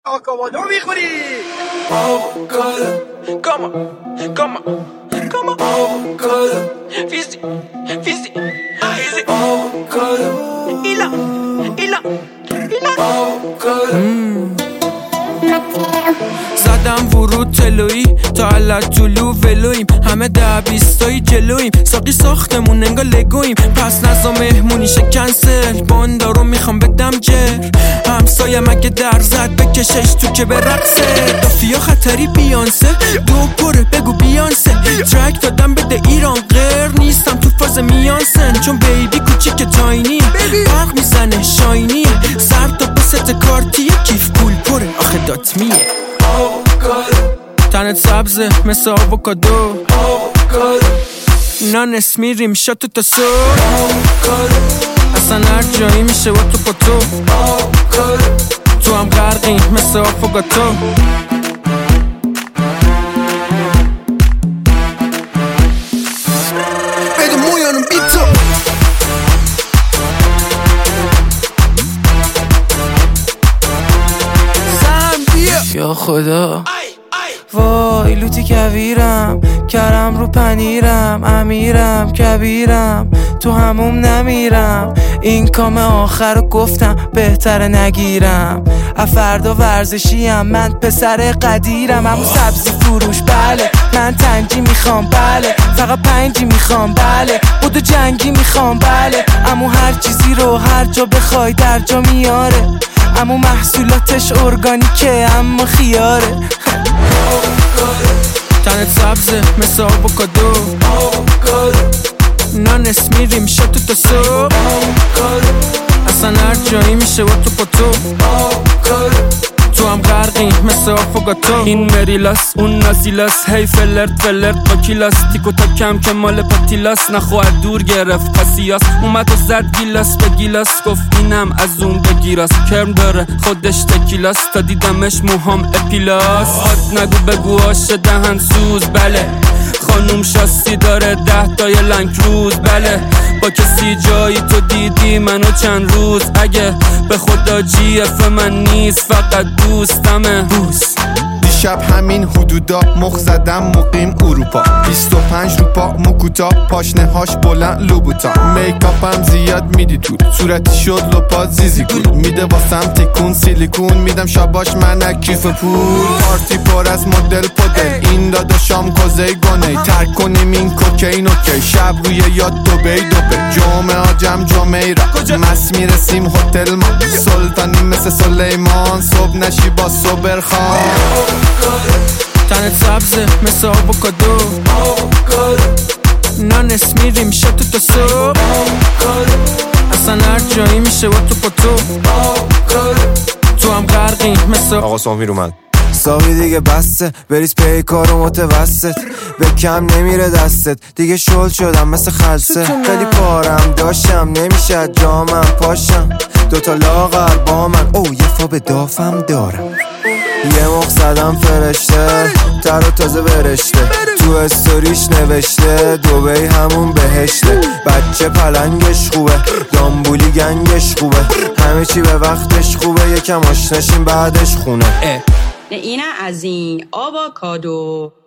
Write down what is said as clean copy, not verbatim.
آکامادو میخوری. کاما فیزی ایلا زدم ورود تلویی تا علت طلوع ولویم، همه 10-20 جلویم، ساقی ساختمون انگار لگویم، پس نزا مهمونی کنسل، باندارو میخوام بدم جر، همسایه مگه در زد بکشش تو که برقصه، دافیا خطری بیانسه، دو پره بگو بیانسه، ترک دادم بده ایران غیر نیستم تو فاز میانسن، چون بیبی کوچیک تاینیه، برق میزنه شاینیه، سر تا بست کارتیه، کیف پول پره آخه داتمیه، تنت سبزه مثل آووکادو، نانس میریم شاتو تا صبح، اصلا هر جایی میشه و تو پاتو، تو هم غرقی مثل آفوگاتو. بده مویانم بی تو یا خدا، وای لوتی کویرم، کرم رو پنیرم، امیرم کبیرم، تو هموم نمیرم، این کام آخر رو گفتم بهتره نگیرم، افردا ورزشیم من پسر قدیرم، همون سبزی فروش بله، من تنگی میخوام بله، فقط 5 میخوام بله، بودو جنگی میخوام بله، امو هر چیزی رو هر جا بخوای در جا میاره، امو محصولاتش ارگانیکه اما خیاره، تنت سبزه مثل آووکادو، نانس میریم شاتو تا صبح، اصلا هر جایی میشه و تو پاتو، تو هم غرقی مثل آفوگاتو، این مریلاس اون نازیلاس، هی فلرت با کیلاس، تیکو تا کم که مال پاتیلاس، نخواه دور گرفت پسیاس، اومد و زد گیلاس به گیلاس، گفت اینم از اون بگیراس، کرم داره خودش تکیلاس، تا دیدمش موهام اپیلاس، آت نگو بگو آش دهن سوز بله، خانوم شاستی داره 10 تای لنگ روز بله، با کسی جایی تو دیدی منو چند روز، اگه به خدا جی اف من نیست فقط دوستمه بوس، دیشب همین حدودا مخ زدم مقیم اروپا، 25 رو پا مکوتا، پاشنه هاش بلند لوبوتا، میکاپم زیاد میدی تو صورتی شد لپا زیزی کن، میده واسم تکون سیلیکون، میدم شاباش من کیف پول، پارتی پر از مدل پدل، این داداشام کوزه گونه، ترک کنیم این کوکین اوکی، شب روی یاد دوبی جمعه آجم جمعه را مس میرسیم هتل ما، سلطانی مثل سلیمان، صبح نشی با صبر خان، تنت سبزه مثل آووکادو، نانس میریم شاتو تا صبح، اصلا هر جایی میشه و تو پاتو، تو هم غرقی مثل آقا سامیر اومد. ساقی دیگه بسته بریز پی کارو متوسط، به کم نمیره دستت دیگه، شل شدم مثل خلصه، خیلی پارم داشتم نمیشه جامم پاشم، دوتا لاغر با من او یه فا به دافم دارم، یه مخ زدم فرشته تر و تازه برشته، تو استوریش نوشته دوبی همون بهشته، بچه پلنگش خوبه دامبولی گنگش خوبه، همه چی به وقتش خوبه، یکم آشناشیم بعدش خونه. اینه از این آووکادو.